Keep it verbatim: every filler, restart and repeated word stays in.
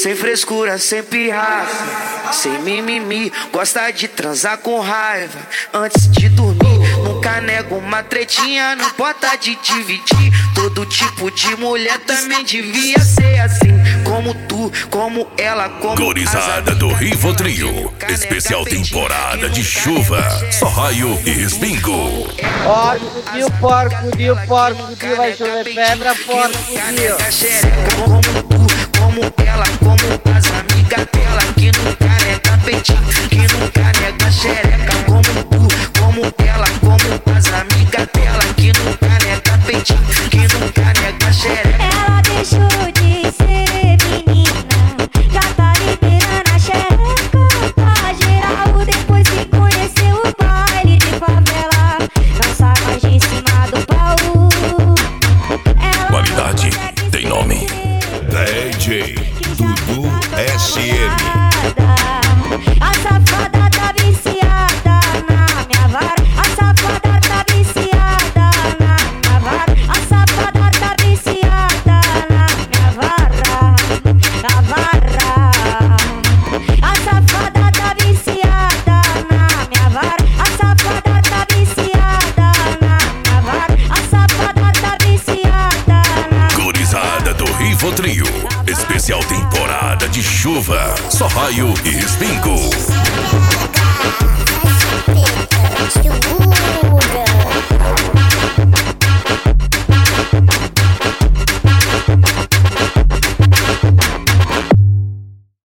Sem frescura, sem pirraça, sem mimimi. Gosta de transar com raiva antes de dormir. Nunca nego uma tretinha, não importa de dividir. Todo tipo de mulher também devia ser assim. Como tu, como ela, como Gorizada do Rivotril, especial temporada de chuva, só raio e respingo. Ó, fudeu, porco, fudeu, porco, fudeu, vai chover pedra, porco, fudeu. Como tu, como ela, como as amigas dela, que nunca nega peitinho, que nunca nega xereca. Como tu, como ela, como as amigas dela, que nunca nega peitinho, que nunca nega xereca. Ela deixou de ser menina, já tá liberando a xereca pra geral. Depois que conheceu o baile de favela, não sai mais de cima do pau. Ela Qualidade tem nome. D J Dudu S M. A safada tá viciada na minha vara. A safada tá viciada na minha vara. A safada tá viciada na minha vara. Na vara. A safada tá viciada na minha vara. A safada tá viciada na minha vara. A safada tá viciada na. Gorizada do Rivotril, especial temporada de chuva, só raio e respingo.